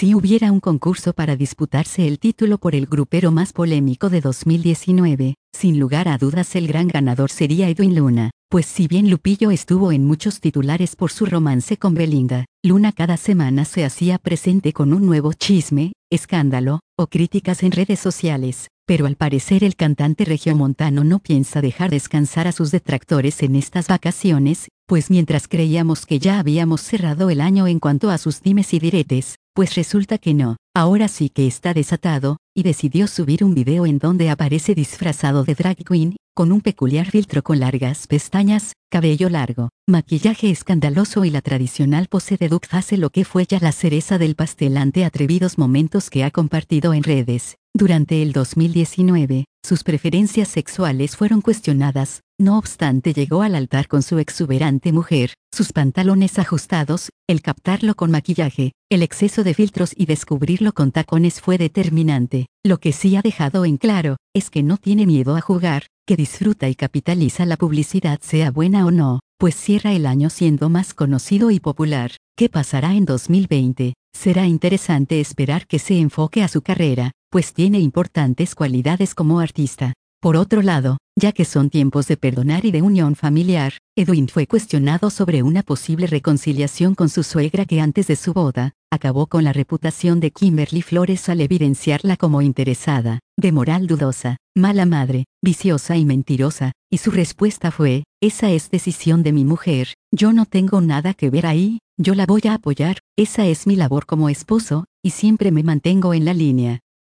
Si hubiera un concurso para disputarse el título por el grupero más polémico de 2019, sin lugar a dudas el gran ganador sería Edwin Luna, pues si bien Lupillo estuvo en muchos titulares por su romance con Belinda, Luna cada semana se hacía presente con un nuevo chisme, escándalo, o críticas en redes sociales. Pero al parecer el cantante regiomontano no piensa dejar descansar a sus detractores en estas vacaciones, pues mientras creíamos que ya habíamos cerrado el año en cuanto a sus dimes y diretes, pues resulta que no, ahora sí que está desatado, y decidió subir un video en donde aparece disfrazado de drag queen, con un peculiar filtro con largas pestañas, cabello largo, maquillaje escandaloso y la tradicional pose de Duke hace lo que fue ya la cereza del pastel ante atrevidos momentos que ha compartido en redes. Durante el 2019, sus preferencias sexuales fueron cuestionadas, no obstante llegó al altar con su exuberante mujer, sus pantalones ajustados, el captarlo con maquillaje, el exceso de filtros y descubrirlo con tacones fue determinante. Lo que sí ha dejado en claro, es que no tiene miedo a jugar, que disfruta y capitaliza la publicidad sea buena o no, pues cierra el año siendo más conocido y popular. ¿Qué pasará en 2020? Será interesante esperar que se enfoque a su carrera, pues tiene importantes cualidades como artista. Por otro lado, ya que son tiempos de perdonar y de unión familiar, Edwin fue cuestionado sobre una posible reconciliación con su suegra que antes de su boda, acabó con la reputación de Kimberly Flores al evidenciarla como interesada, de moral dudosa, mala madre, viciosa y mentirosa, y su respuesta fue, esa es decisión de mi mujer, yo no tengo nada que ver ahí, yo la voy a apoyar, esa es mi labor como esposo, y siempre me mantengo en la línea.